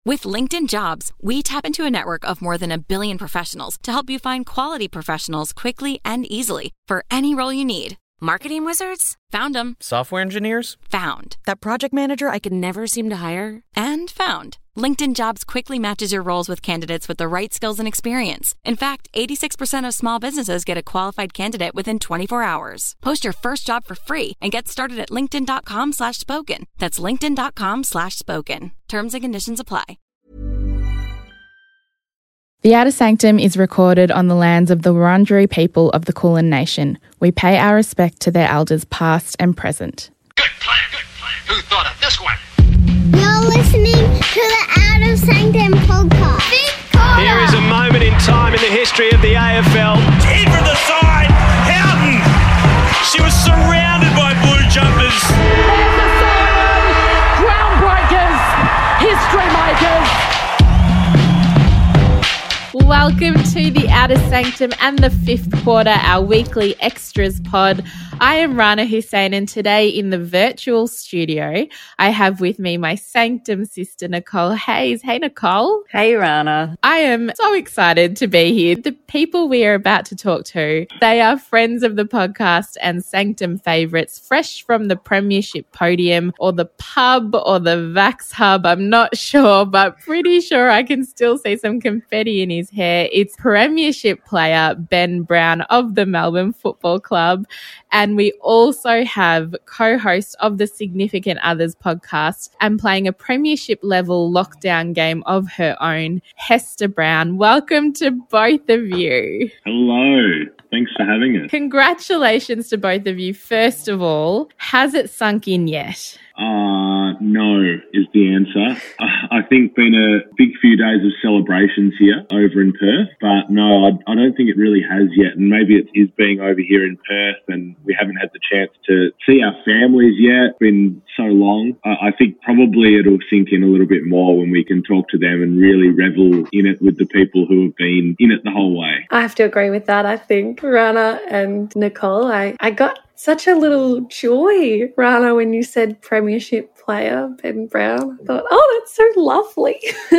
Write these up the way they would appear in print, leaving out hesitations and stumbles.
With LinkedIn Jobs, we tap into a network of more than 1 billion professionals to help you find quality professionals quickly and easily for any role you need. Marketing wizards? Found them. Software engineers? Found. That project manager I could never seem to hire? And found. LinkedIn Jobs quickly matches your roles with candidates with the right skills and experience. In fact, 86% of small businesses get a qualified candidate within 24 hours. Post your first job for free and get started at linkedin.com/spoken. That's linkedin.com/spoken. Terms and conditions apply. The Outer Sanctum is recorded on the lands of the Wurundjeri people of the Kulin Nation. We pay our respect to their elders past and present. Good plan, good plan. Who thought of this one? You're listening to the Outer Sanctum podcast. Here is a moment in time in the history of the AFL. In from the side, Houghton. She was surrounded by blue jumpers. There's the siren. Groundbreakers. History makers. Welcome to the Outer Sanctum and the fifth quarter, our weekly extras pod. I am Rana Hussein, and today in the virtual studio, I have with me my Sanctum sister, Nicole Hayes. Hey, Nicole. Hey, Rana. I am so excited to be here. The people we are about to talk to, they are friends of the podcast and Sanctum favourites, fresh from the Premiership podium or the pub or the Vax Hub. I'm not sure, but pretty sure I can still see some confetti in his hair. It's Premiership player Ben Brown of the Melbourne Football Club. And we also have co-host of the Significant Others podcast and playing a Premiership level lockdown game of her own, Hester Brown. Welcome to both of you. Hello. Thanks for having us. Congratulations to both of you. First of all, has it sunk in yet? No is the answer. I think been a big few days of celebrations here over in Perth, but no, I don't think it really has yet. And maybe it is being over here in Perth and we haven't had the chance to see our families yet. It's been so long. I think probably it'll sink in a little bit more when we can talk to them and really revel in it with the people who have been in it the whole way. I have to agree with that. I think Rana and Nicole, I got such a little joy, Rana, when you said Premiership player Ben Brown. I thought, oh, that's so lovely.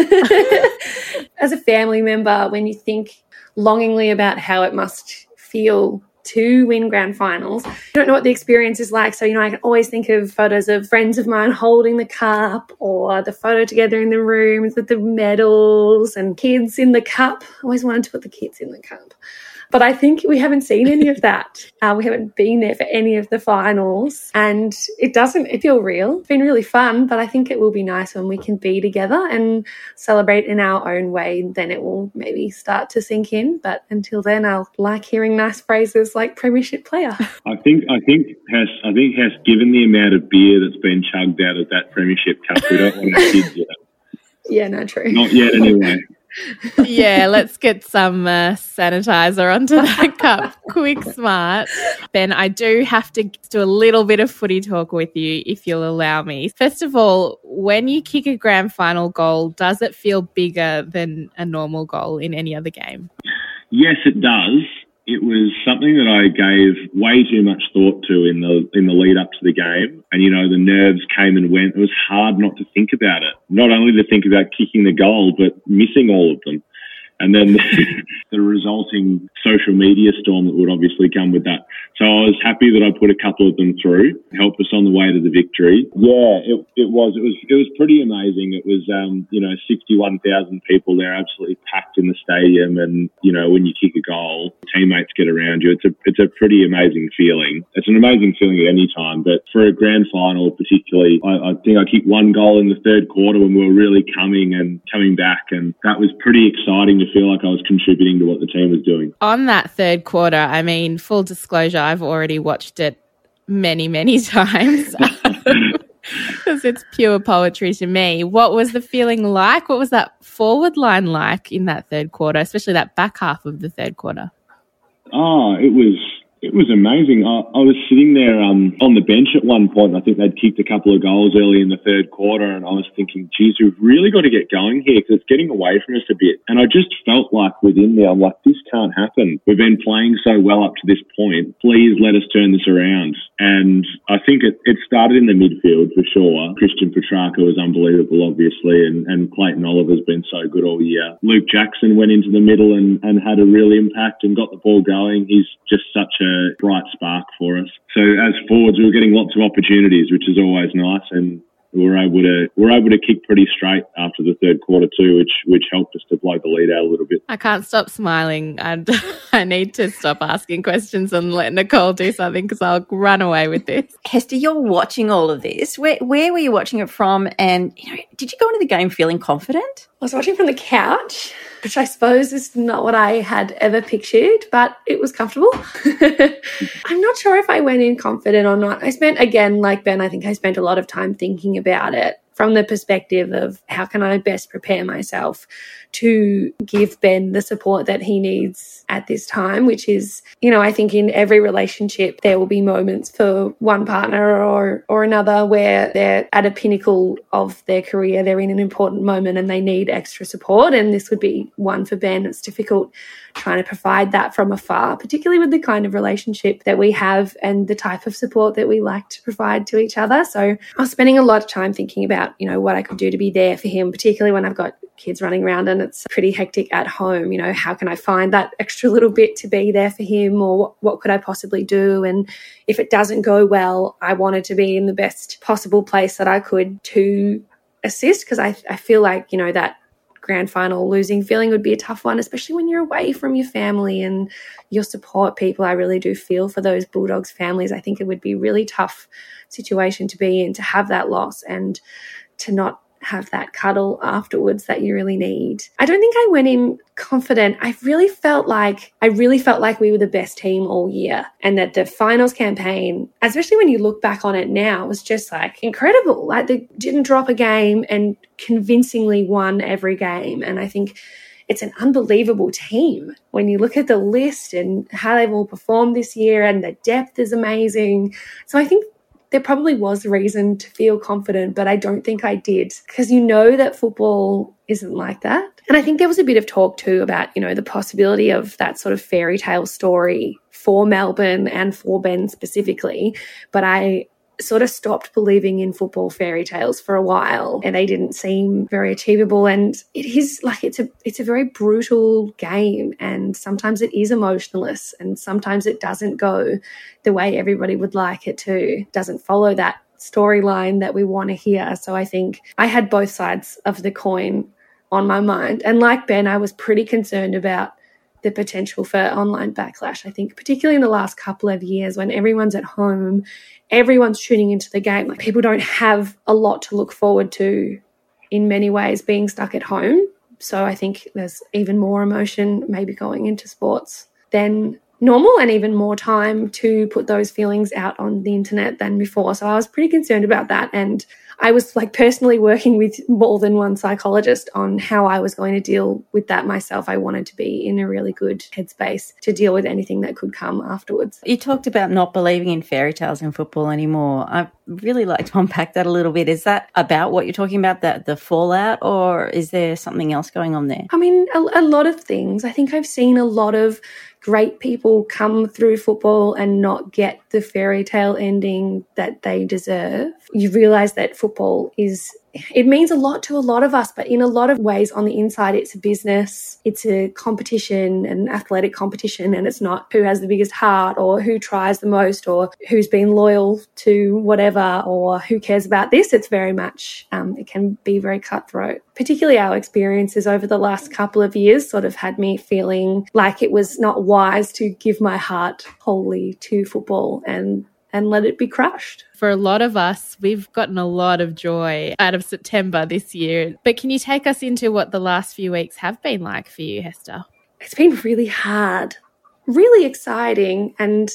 As a family member, when you think longingly about how it must feel to win grand finals, you don't know what the experience is like. So, I can always think of photos of friends of mine holding the cup or the photo together in the rooms with the medals and kids in the cup. I always wanted to put the kids in the cup. But I think we haven't seen any of that. We haven't been there for any of the finals and it doesn't feel real. It's been really fun, but I think it will be nice when we can be together and celebrate in our own way. Then it will maybe start to sink in. But until then, I'll like hearing nice phrases like Premiership player. I think Hess, given the amount of beer that's been chugged out of that Premiership cup, we don't want our kids yet. Yeah, no, true. Not yet anyway. Yeah, let's get some sanitizer onto that cup. Quick, smart. Ben, I do have to do a little bit of footy talk with you, if you'll allow me. First of all, when you kick a grand final goal, does it feel bigger than a normal goal in any other game? Yes, it does. It was something that I gave way too much thought to in the lead up to the game. And, the nerves came and went. It was hard not to think about it. Not only to think about kicking the goal, but missing all of them. And then the resulting social media storm that would obviously come with that. So I was happy that I put a couple of them through, helped us on the way to the victory. Yeah, it was pretty amazing. It was 61,000 people there, absolutely packed in the stadium, and when you kick a goal, teammates get around you. It's a pretty amazing feeling. It's an amazing feeling at any time, but for a grand final particularly, I think I kicked one goal in the third quarter when we were really coming back, and that was pretty exciting to feel like I was contributing to what the team was doing. On that third quarter, I mean, full disclosure, I've already watched it many, many times because it's pure poetry to me. What was the feeling like? What was that forward line like in that third quarter, especially that back half of the third quarter? Oh, it was It was amazing. I was sitting there on the bench at one point. I think they'd kicked a couple of goals early in the third quarter, and I was thinking, geez, we've really got to get going here because it's getting away from us a bit. And I just felt like within me, I'm like, this can't happen. We've been playing so well up to this point. Please let us turn this around. And I think it started in the midfield for sure. Christian Petrarca was unbelievable, obviously, and Clayton Oliver's been so good all year. Luke Jackson went into the middle and had a real impact and got the ball going. He's just such a bright spark for us. So as forwards, we were getting lots of opportunities, which is always nice, and we were able to kick pretty straight after the third quarter too, which helped us to blow the lead out a little bit. I can't stop smiling, and I need to stop asking questions and let Nicole do something because I'll run away with this. Hester, you're watching all of this. Where were you watching it from? And did you go into the game feeling confident? I was watching from the couch, which I suppose is not what I had ever pictured, but it was comfortable. I'm not sure if I went in confident or not. I spent, again, like Ben, I think I spent a lot of time thinking about it from the perspective of how can I best prepare myself to give Ben the support that he needs at this time, which is, I think in every relationship there will be moments for one partner or another where they're at a pinnacle of their career, they're in an important moment and they need extra support, and this would be one for Ben. It's difficult trying to provide that from afar, particularly with the kind of relationship that we have and the type of support that we like to provide to each other. So I was spending a lot of time thinking about, what I could do to be there for him, particularly when I've got kids running around and it's pretty hectic at home. How can I find that extra little bit to be there for him, or what could I possibly do? And if it doesn't go well, I wanted to be in the best possible place that I could to assist, because I feel like, that grand final losing feeling would be a tough one, especially when you're away from your family and your support people. I really do feel for those Bulldogs families. I think it would be a really tough situation to be in, to have that loss and to not have that cuddle afterwards that you really need. I don't think I went in confident. I really felt like we were the best team all year, and that the finals campaign, especially when you look back on it now, was just like incredible. Like they didn't drop a game and convincingly won every game. And I think it's an unbelievable team when you look at the list and how they've all performed this year, and the depth is amazing. So I think there probably was reason to feel confident, but I don't think I did, because that football isn't like that. And I think there was a bit of talk too about, the possibility of that sort of fairy tale story for Melbourne and for Ben specifically. But I sort of stopped believing in football fairy tales for a while, and they didn't seem very achievable. And it is like it's a very brutal game, and sometimes it is emotionless, and sometimes it doesn't go the way everybody would like it to. It doesn't follow that storyline that we want to hear. So I think I had both sides of the coin on my mind, and like Ben, I was pretty concerned about the potential for online backlash. I think particularly in the last couple of years, when everyone's at home, everyone's tuning into the game. Like, people don't have a lot to look forward to in many ways being stuck at home. So I think there's even more emotion maybe going into sports than normal, and even more time to put those feelings out on the internet than before. So I was pretty concerned about that. And I was personally working with more than one psychologist on how I was going to deal with that myself. I wanted to be in a really good headspace to deal with anything that could come afterwards. You talked about not believing in fairy tales in football anymore. I'd really like to unpack that a little bit. Is that about what you're talking about, the fallout, or is there something else going on there? I mean, a lot of things. I think I've seen a lot of great people come through football and not get the fairy tale ending that they deserve. You realise that football it means a lot to a lot of us, but in a lot of ways on the inside, it's a business, it's a competition, an athletic competition, and it's not who has the biggest heart or who tries the most or who's been loyal to whatever or who cares about this. It's very much, it can be very cutthroat. Particularly our experiences over the last couple of years sort of had me feeling like it was not wise to give my heart wholly to football and let it be crushed. For a lot of us, we've gotten a lot of joy out of September this year. But can you take us into what the last few weeks have been like for you, Hester? It's been really hard, really exciting, and,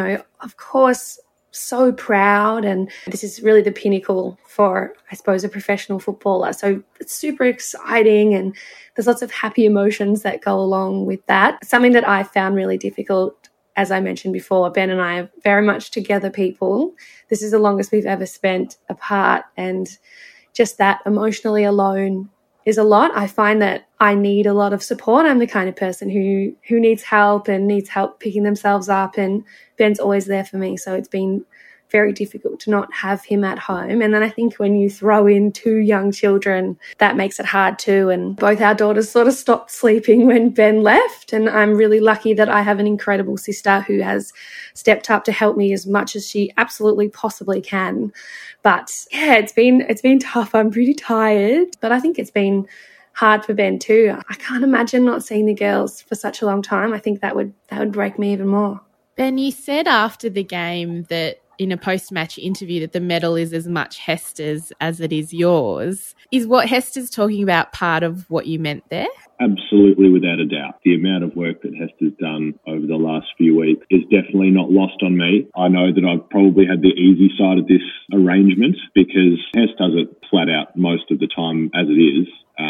of course, so proud. And this is really the pinnacle for, I suppose, a professional footballer. So it's super exciting, and there's lots of happy emotions that go along with that. Something that I found really difficult as I mentioned before, Ben and I are very much together people. This is the longest we've ever spent apart, and just that emotionally alone is a lot. I find that I need a lot of support. I'm the kind of person who needs help and needs help picking themselves up, and Ben's always there for me. So it's been very difficult to not have him at home. And then I think when you throw in 2 young children, that makes it hard too. And both our daughters sort of stopped sleeping when Ben left. And I'm really lucky that I have an incredible sister who has stepped up to help me as much as she absolutely possibly can. But yeah, it's been tough. I'm pretty tired, but I think it's been hard for Ben too. I can't imagine not seeing the girls for such a long time. I think that would break me even more. Ben, you said after the game that in a post-match interview that the medal is as much Hester's as it is yours. Is what Hester's talking about part of what you meant there? Absolutely, without a doubt. The amount of work that Hester's done over the last few weeks is definitely not lost on me. I know that I've probably had the easy side of this arrangement because Hes does it flat out most of the time as it is,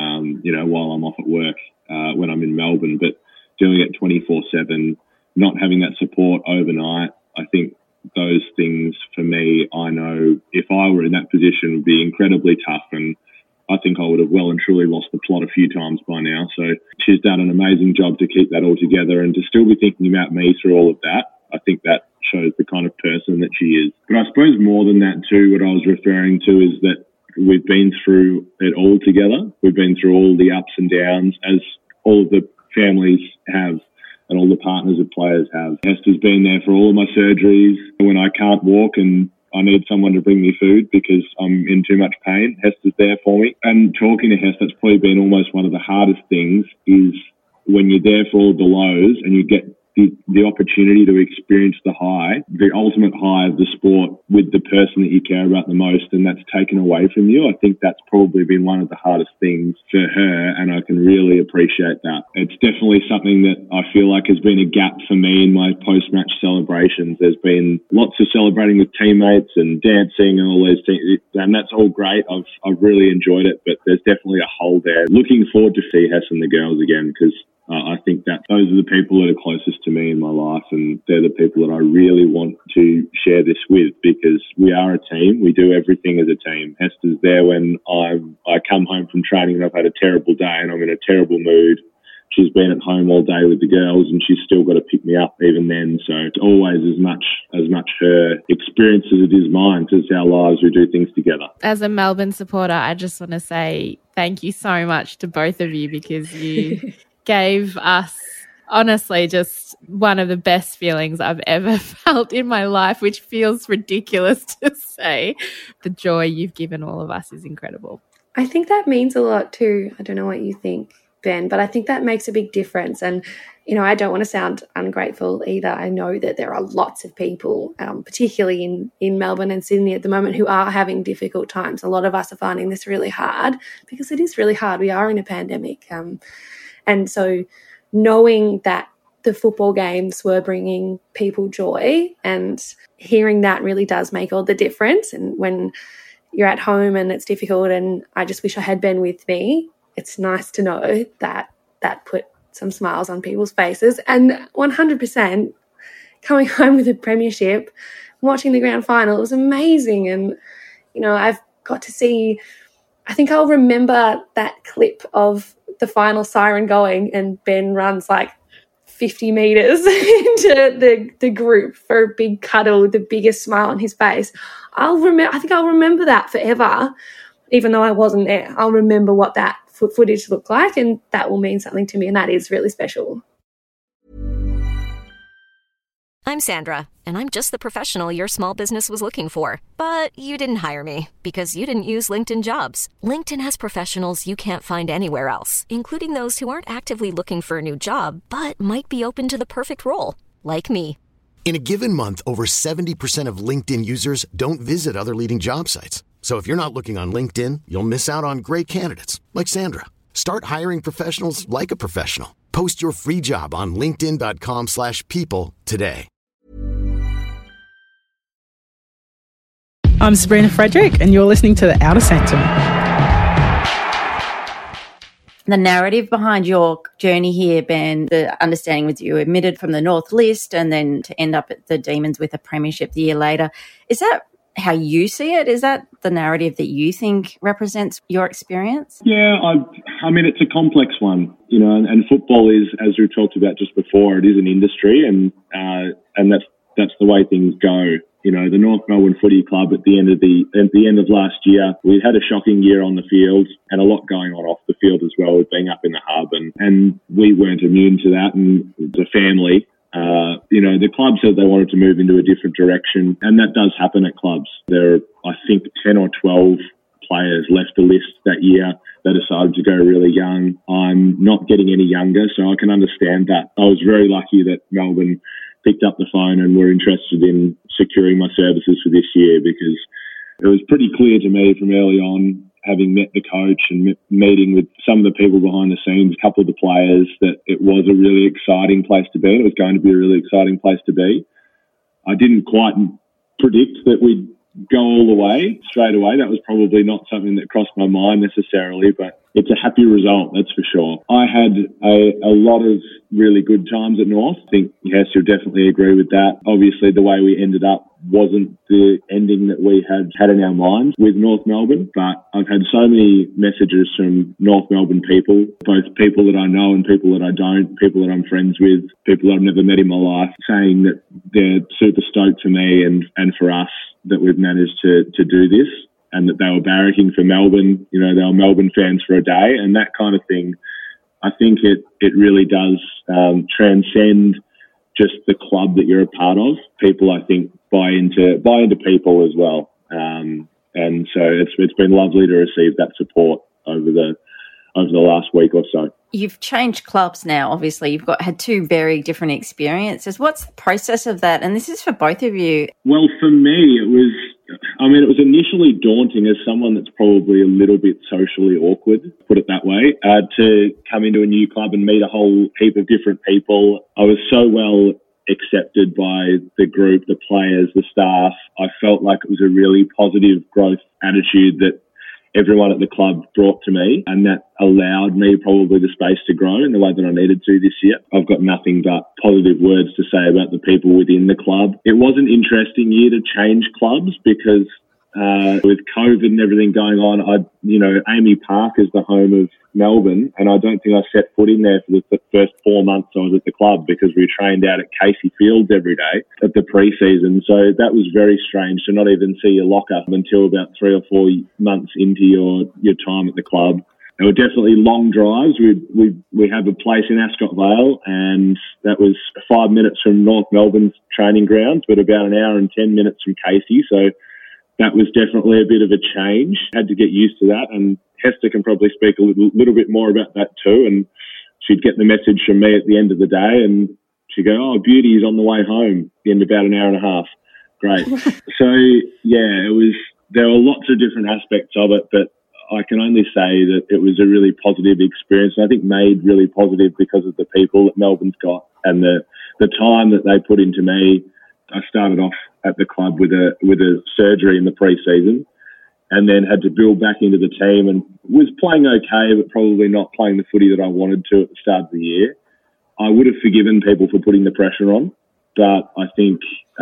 while I'm off at work when I'm in Melbourne, but doing it 24/7, not having that support overnight, I think those things for me, I know if I were in that position would be incredibly tough, and I think I would have well and truly lost the plot a few times by now. So she's done an amazing job to keep that all together and to still be thinking about me through all of that. I think that shows the kind of person that she is. But I suppose more than that too, what I was referring to is that we've been through it all together. We've been through all the ups and downs, as all of the families have and all the partners of players have. Hester's been there for all of my surgeries. When I can't walk and I need someone to bring me food because I'm in too much pain, Hester's there for me. And talking to Hester, that's probably been almost one of the hardest things, is when you're there for all the lows and you get the opportunity to experience the high, the ultimate high of the sport with the person that you care about the most, and that's taken away from you. I think that's probably been one of the hardest things for her, and I can really appreciate that. It's definitely something that I feel like has been a gap for me in my post-match celebrations. There's been lots of celebrating with teammates and dancing and all those things, and that's all great. I've really enjoyed it, but there's definitely a hole there. Looking forward to see Hess and the girls again, because I think that those are the people that are closest to me in my life, and they're the people that I really want to share this with, because we are a team. We do everything as a team. Hester's there when I come home from training and I've had a terrible day and I'm in a terrible mood. She's been at home all day with the girls and she's still got to pick me up even then. So it's always as much her experience as it is mine, because it's our lives. We do things together. As a Melbourne supporter, I just want to say thank you so much to both of you, because you gave us, honestly, just one of the best feelings I've ever felt in my life, which feels ridiculous to say. The joy you've given all of us is incredible. I think that means a lot too. I don't know what you think, Ben, but I think that makes a big difference. And, I don't want to sound ungrateful either. I know that there are lots of people, particularly in Melbourne and Sydney at the moment, who are having difficult times. A lot of us are finding this really hard, because it is really hard. We are in a pandemic. And so knowing that the football games were bringing people joy, and hearing that really does make all the difference. And when you're at home and it's difficult and I just wish I had Ben with me, it's nice to know that that put some smiles on people's faces. And 100% coming home with a premiership, watching the grand final, it was amazing. And, I've got to see, I think I'll remember that clip of the final siren going and Ben runs like 50 metres into the group for a big cuddle, the biggest smile on his face. I think I'll remember that forever, even though I wasn't there. I'll remember what that footage looked like, and that will mean something to me, and that is really special. I'm Sandra, and I'm just the professional your small business was looking for. But you didn't hire me because you didn't use LinkedIn Jobs. LinkedIn has professionals you can't find anywhere else, including those who aren't actively looking for a new job, but might be open to the perfect role, like me. In a given month, over 70% of LinkedIn users don't visit other leading job sites. So if you're not looking on LinkedIn, you'll miss out on great candidates like Sandra. Start hiring professionals like a professional. Post your free job on linkedin.com/people today. I'm Sabrina Frederick, and you're listening to The Outer Sanctum. the narrative behind your journey here, Ben, the understanding was you admitted from the North List and then to end up at the Demons with a premiership the year later. Is that how you see it? Is that the narrative that you think represents your experience? Yeah, I mean, it's a complex one, you know, and football is, as we talked about just before, it is an industry, and that's the way things go. You know, the North Melbourne Footy Club at the end of last year, we had a shocking year on the field and a lot going on off the field as well, with being up in the hub, and we weren't immune to that. And the family, you know, the club said they wanted to move into a different direction, and that does happen at clubs. There are, I think, 10 or 12 players left the list that year that decided to go really young. I'm not getting any younger, so I can understand that. I was very lucky that Melbourne picked up the phone and were interested in securing my services for this year, because it was pretty clear to me from early on, having met the coach and meeting with some of the people behind the scenes, a couple of the players, that it was a really exciting place to be, and it was going to be a really exciting place to be. I didn't quite predict that we'd go all the way straight away. That was probably not something that crossed my mind necessarily, but it's a happy result, that's for sure. I had a lot of really good times at North. I think, yes, you'll definitely agree with that. Obviously, the way we ended up wasn't the ending that we had in our minds with North Melbourne, but I've had so many messages from North Melbourne people, both people that I know and people that I don't, people that I'm friends with, people that I've never met in my life, saying that they're super stoked for me and for us that we've managed to do this, and that they were barracking for Melbourne. You know, they were Melbourne fans for a day, and that kind of thing. I think it really does transcend just the club that you're a part of. People, I think, buy into people as well, and so it's been lovely to receive that support over the last week or so. You've changed clubs now, obviously. You've had two very different experiences. What's the process of that? And this is for both of you. Well, for me, it was initially daunting as someone that's probably a little bit socially awkward, put it that way, to come into a new club and meet a whole heap of different people. I was so well accepted by the group, the players, the staff. I felt like it was a really positive growth attitude that everyone at the club brought to me, and that allowed me probably the space to grow in the way that I needed to this year. I've got nothing but positive words to say about the people within the club. It was an interesting year to change clubs because with COVID and everything going on, Amy Park is the home of Melbourne, and I don't think I set foot in there for the first 4 months I was at the club, because we trained out at Casey Fields every day at the pre-season. So that was very strange to not even see your locker until about 3 or 4 months into your time at the club. There were definitely long drives. We have a place in Ascot Vale, and that was 5 minutes from North Melbourne's training grounds, but about an hour and 10 minutes from Casey. So that was definitely a bit of a change. Had to get used to that, and Hester can probably speak a little bit more about that too. And she'd get the message from me at the end of the day, and she'd go, "Oh, Beauty is on the way home in about an hour and a half." Great. So yeah, there were lots of different aspects of it, but I can only say that it was a really positive experience, and I think made really positive because of the people that Melbourne's got and the time that they put into me. I started off at the club with a surgery in the pre-season, and then had to build back into the team, and was playing okay, but probably not playing the footy that I wanted to at the start of the year. I would have forgiven people for putting the pressure on, but I think,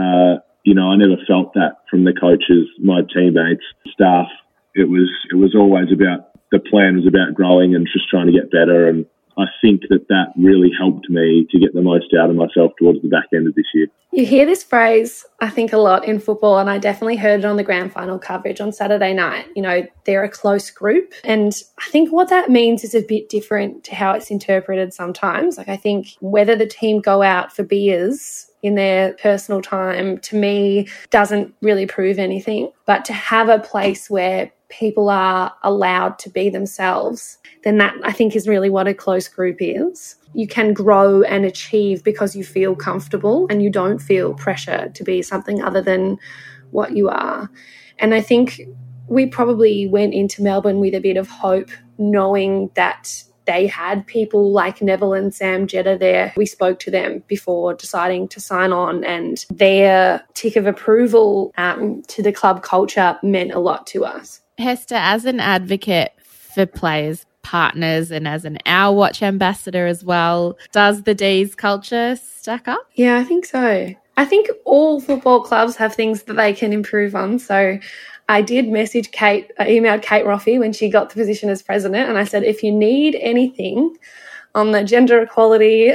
I never felt that from the coaches, my teammates, staff. It was always about, the plan was about growing and just trying to get better, and I think that really helped me to get the most out of myself towards the back end of this year. You hear this phrase, I think, a lot in football, and I definitely heard it on the grand final coverage on Saturday night. You know, they're a close group, and I think what that means is a bit different to how it's interpreted sometimes. Like, I think whether the team go out for beers in their personal time, to me, doesn't really prove anything. But to have a place where people are allowed to be themselves, then that, I think, is really what a close group is. You can grow and achieve because you feel comfortable and you don't feel pressure to be something other than what you are. And I think we probably went into Melbourne with a bit of hope, knowing that they had people like Neville and Sam Jetta there. We spoke to them before deciding to sign on, and their tick of approval to the club culture meant a lot to us. Hester, as an advocate for players partners and as an Our Watch ambassador as well. Does the D's culture stack up? Yeah, I think so. I think all football clubs have things that they can improve on. So I did emailed Kate Roffey when she got the position as president, and I said, if you need anything on the gender equality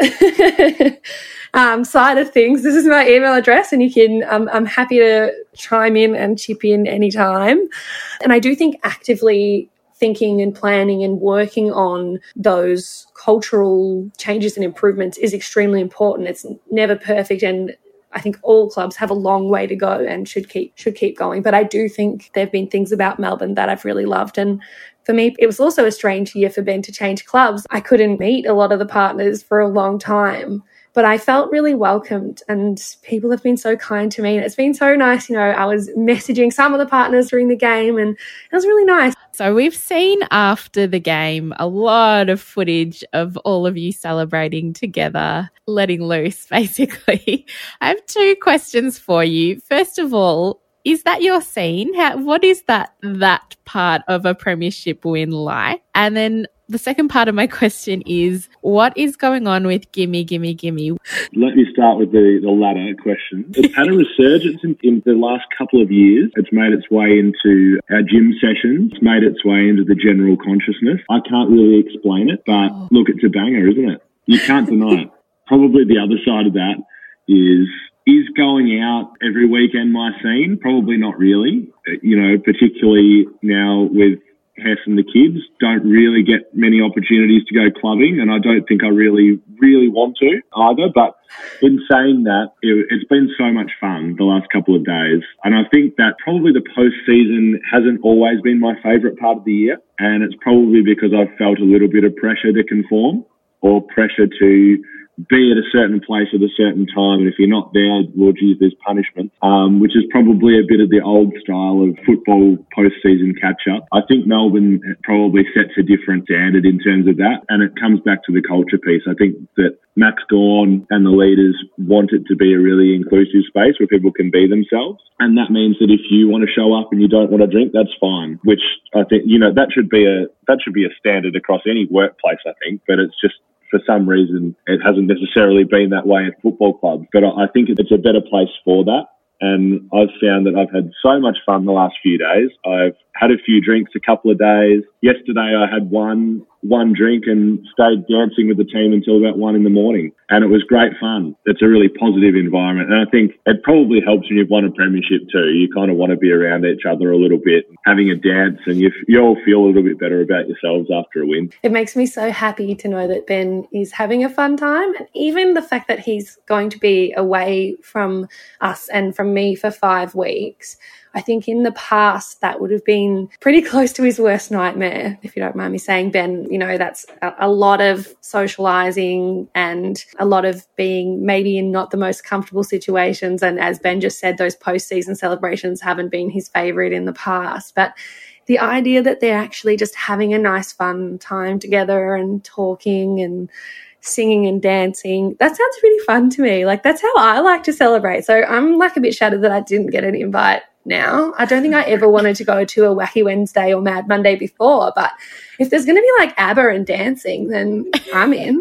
side of things, this is my email address, and you can, I'm happy to chime in and chip in anytime. And I do think actively thinking and planning and working on those cultural changes and improvements is extremely important. It's never perfect, and I think all clubs have a long way to go and should keep going. But I do think there have been things about Melbourne that I've really loved. And for me, it was also a strange year for Ben to change clubs. I couldn't meet a lot of the partners for a long time, but I felt really welcomed, and people have been so kind to me. And it's been so nice. You know, I was messaging some of the partners during the game, and it was really nice. So we've seen after the game a lot of footage of all of you celebrating together, letting loose, basically. I have 2 questions for you. First of all, is that your scene? What is that part of a premiership win like? And then the second part of my question is, what is going on with Gimme, Gimme, Gimme? Let me start with the latter question. It's had a resurgence in the last couple of years. It's made its way into our gym sessions. It's made its way into the general consciousness. I can't really explain it, but look, it's a banger, isn't it? You can't deny it. Probably the other side of that is going out every weekend my scene? Probably not really. You know, particularly now with Hess and the kids, don't really get many opportunities to go clubbing, and I don't think I really want to either. But in saying that, it's been so much fun the last couple of days, and I think that probably the post-season hasn't always been my favourite part of the year, and it's probably because I've felt a little bit of pressure to conform or pressure to be at a certain place at a certain time, and if you're not there, well, geez, there's punishment, which is probably a bit of the old style of football post-season catch-up. I think Melbourne probably sets a different standard in terms of that, and it comes back to the culture piece. I think that Max Gawn and the leaders want it to be a really inclusive space where people can be themselves, and that means that if you want to show up and you don't want to drink, that's fine, which I think, you know, that should be a standard across any workplace, I think, but it's just, for some reason, it hasn't necessarily been that way at football clubs. But I think it's a better place for that. And I've found that I've had so much fun the last few days. I've had a few drinks a couple of days. Yesterday I had one drink and stayed dancing with the team until about 1 a.m. And it was great fun. It's a really positive environment. And I think it probably helps when you've won a premiership too. You kind of want to be around each other a little bit, having a dance, and you all feel a little bit better about yourselves after a win. It makes me so happy to know that Ben is having a fun time. And even the fact that he's going to be away from us and from me for 5 weeks, I think in the past that would have been pretty close to his worst nightmare, if you don't mind me saying, Ben. You know, that's a lot of socialising and a lot of being maybe in not the most comfortable situations. And as Ben just said, those post-season celebrations haven't been his favourite in the past. But the idea that they're actually just having a nice fun time together and talking and singing and dancing, that sounds really fun to me. Like, that's how I like to celebrate. So I'm like a bit shattered that I didn't get an invite now. I don't think I ever wanted to go to a Wacky Wednesday or Mad Monday before, but if there's going to be like ABBA and dancing, then I'm in.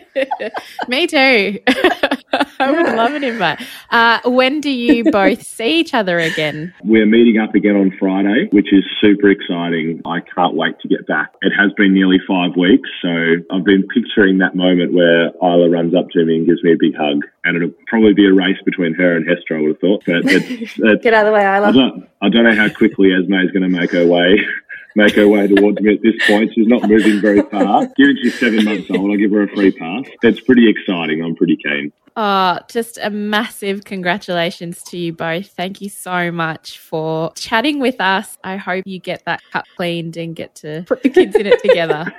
Me too. I would love an invite. When do you both see each other again? We're meeting up again on Friday, which is super exciting. I can't wait to get back. It has been nearly 5 weeks, so I've been picturing that moment where Isla runs up to me and gives me a big hug, and it'll probably be a race between her and Hester, I would have thought. But it's get out of the way, Isla. I don't know how quickly Esme is going to make her way towards me at this point. She's not moving very far. Given she's 7 months old, I'll give her a free pass. That's pretty exciting. I'm pretty keen. Oh, just a massive congratulations to you both. Thank you so much for chatting with us. I hope you get that cup cleaned and get to put the kids in it together.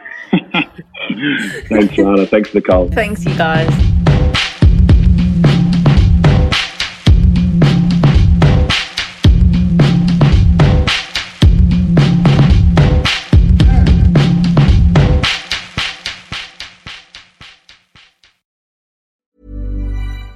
Thanks, Rana. Thanks, Nicole. Thanks, you guys.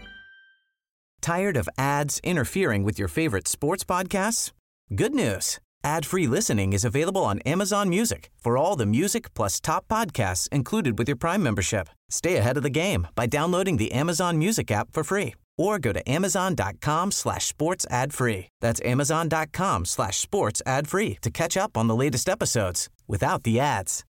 Tired of ads interfering with your favorite sports podcasts? Good news. Ad-free listening is available on Amazon Music for all the music plus top podcasts included with your Prime membership. Stay ahead of the game by downloading the Amazon Music app for free or go to amazon.com/sports ad free. That's amazon.com/sports ad free to catch up on the latest episodes without the ads.